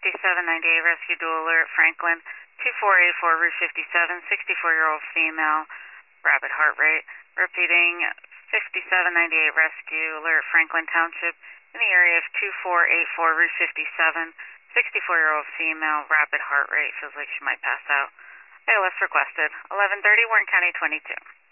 5798 rescue dual alert Franklin 2484 Route 57, 64-year-old female, rapid heart rate. Repeating 5798 rescue alert Franklin Township in the area of 2484 Route 57, 64-year-old female, rapid heart rate. Feels like she might pass out. ALS requested. 1130 Warren County 22.